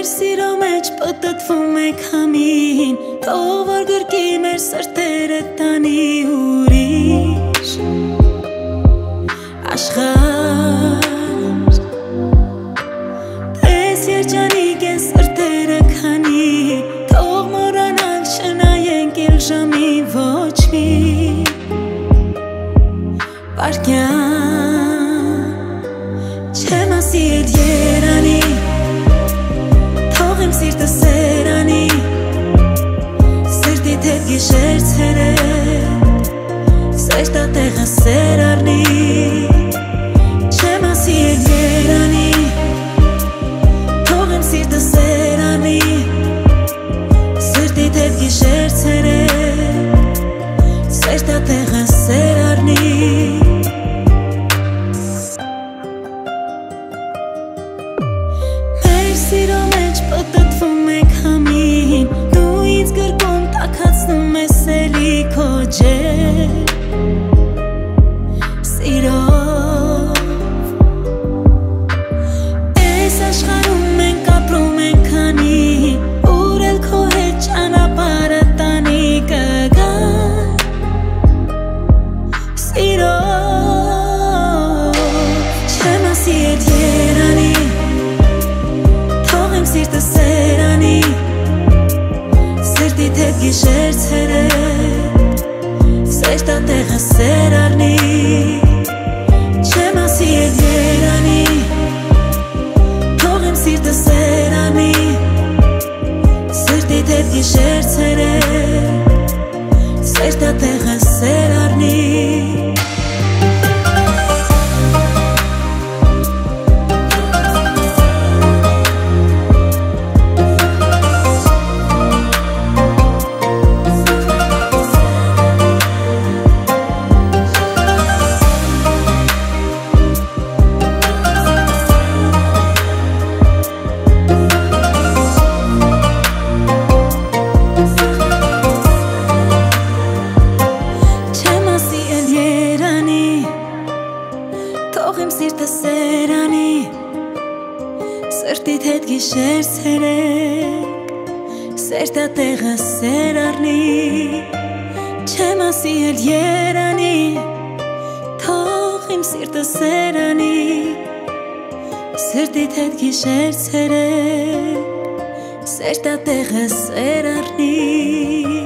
Սիրո մեջ պտտվում է քամին, թող որ գրկի մեր սրտերը տանի ուրիշ աշխարհ։ Պես երջանիկ են սրտերը քանի, թող մոռանալ չնայենք էլ ժամի ոչ մի վայրկյան։ Չեմ ասի էլ երանի, թող իմ սիրտը սերանի, սրտիդ հետ գիշեր ցերեկ, սերտատեղը սեր առնի։ Չեմ ասի էլ երանի, թող իմ սիրտը սերանի, սրտիդ հետ գիշեր ցերեկ, սերտատեղը սեր առնի։ Սիրո մեջ պտտվում է քամին, դու ինձ գրկում տաքացնում ես էլի քո ջեր սիրով։ Այս աշխարհում մենք ապրում ենք քանի, ուր էլ քո հետ ճանապարհը տանի կգա սիրով։ Չեմ ասի էլ երանի, սիրտը սերանի, սրտիդ հետ գիշեր ցերեկ, սերտատեղը սեր առնի։ Չեմ ասի էլ երանի, թող իմ սիրտը սերանի, սրտիդ հետ գիշեր ցերեկ, սերտատեղը սեր առնի։ Թող իմ սիրտը սերանի, սրտիդ հետ գիշեր ցերեկ, սերտատեղը սեր առնի։ Չեմ ասի էլ երանի, թող իմ սիրտը սերանի, սրտիդ հետ գիշեր ցերեկ, սերտատեղը սեր առնի։